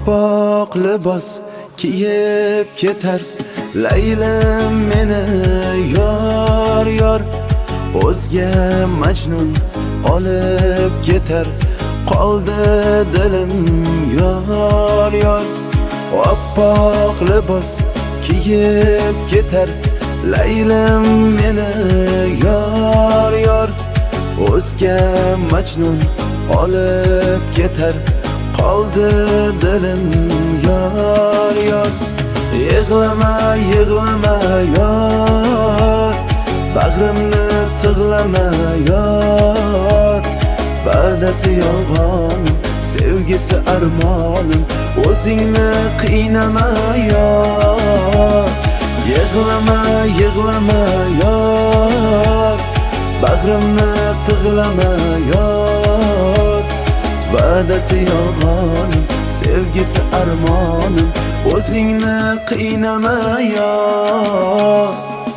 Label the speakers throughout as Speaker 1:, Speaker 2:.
Speaker 1: Oppoq libos kiyib ketar Laylim meni yor yor O'zga majnun olib ketar Qoldi dilim yor yor Oppoq libos kiyib ketar Laylim meni yor yor O'zga majnun olib ketar Qoldi dilim yor yor Yig'lama yig'lama yor Bag'rimni tig'lama yor Va'dasi yolg'on sevgisi armonim O'zingni qiynama yor Yig'lama yig'lama yor Bag'rimni tig'lama yor Va'dasi yolg'onim sevgisi armonim O'zingni qiynama yor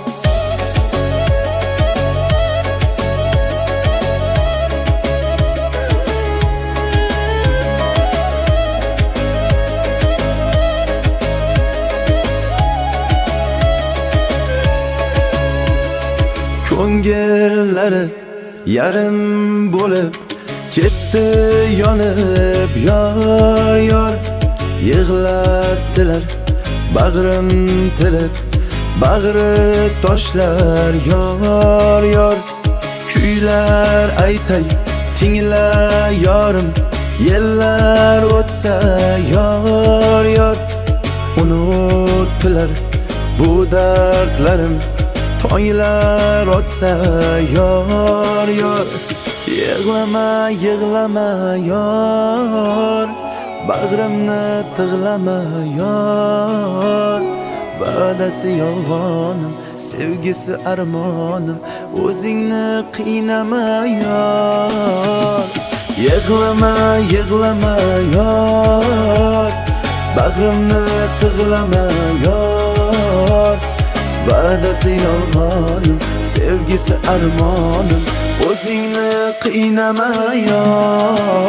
Speaker 1: Ko'ngillari yarim bo'lib ketdi yonib yor yor Yig'latdilar bag'rim tilib bag'ri toshlar yor yor Kuylar aytay tingla yorim Yillar o'tsa yor yor Unutdilar bu dardlarim Tonglar o'tsa yor yor Yig'lama yig'lama yor Bag'rimni tig'lama yor Va'dasi yolg'onim sevgisi armonim O'zingni qiynama yor Yig'lama yig'lama yor Bag'rimni tig'lama yor Va'dasi yolg'onim sevgisi armonim O'zingni qiynama yor